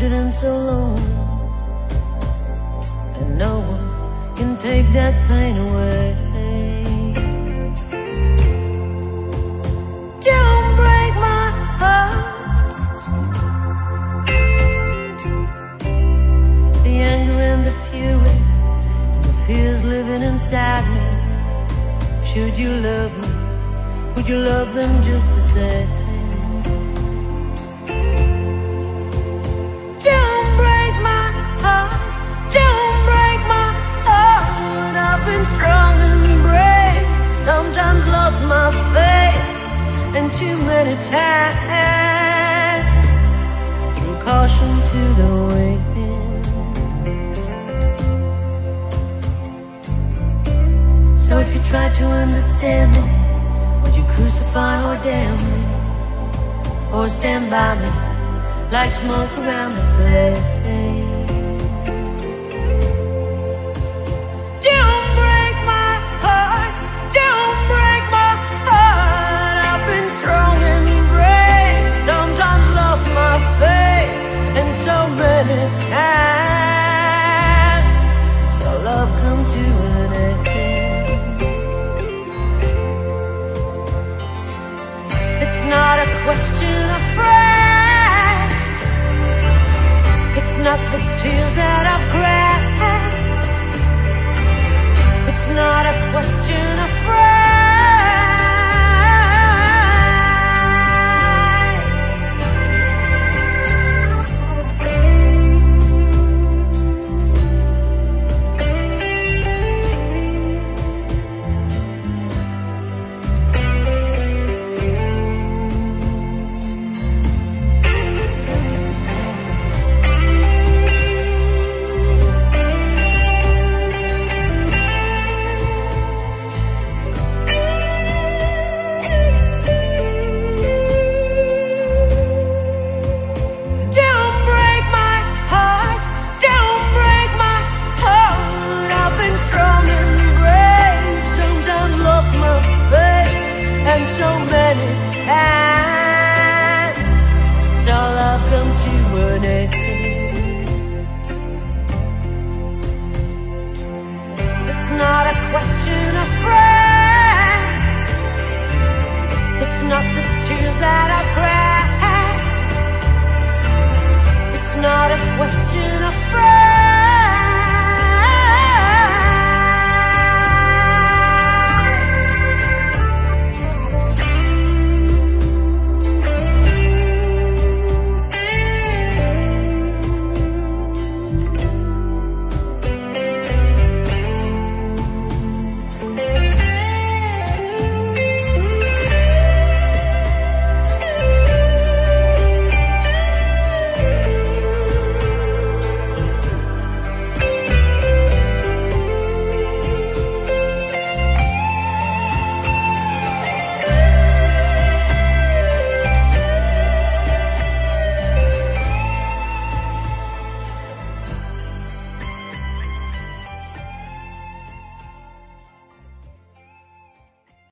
feeling so lonely, and no one can take that pain away. Don't break my heart. The anger and the fury and the fears living inside me. Should you love me, would you love them just the same? Don't break my heart, don't break my heart. I've been strong and brave, sometimes lost my faith, and too many times threw caution to the wind. So if you try to understand me, would you crucify or damn me, or stand by me like smoke around the flame? Don't break my heart, don't break my heart. I've been strong and brave, sometimes lost my faith, and so many times saw love come to an end. It's not a question of pride, it's not the tears that I've cried, it's not a question of pride. So many times saw love come to an end. It's not a question of pride, it's not the tears that I've cried, it's not a question of pride.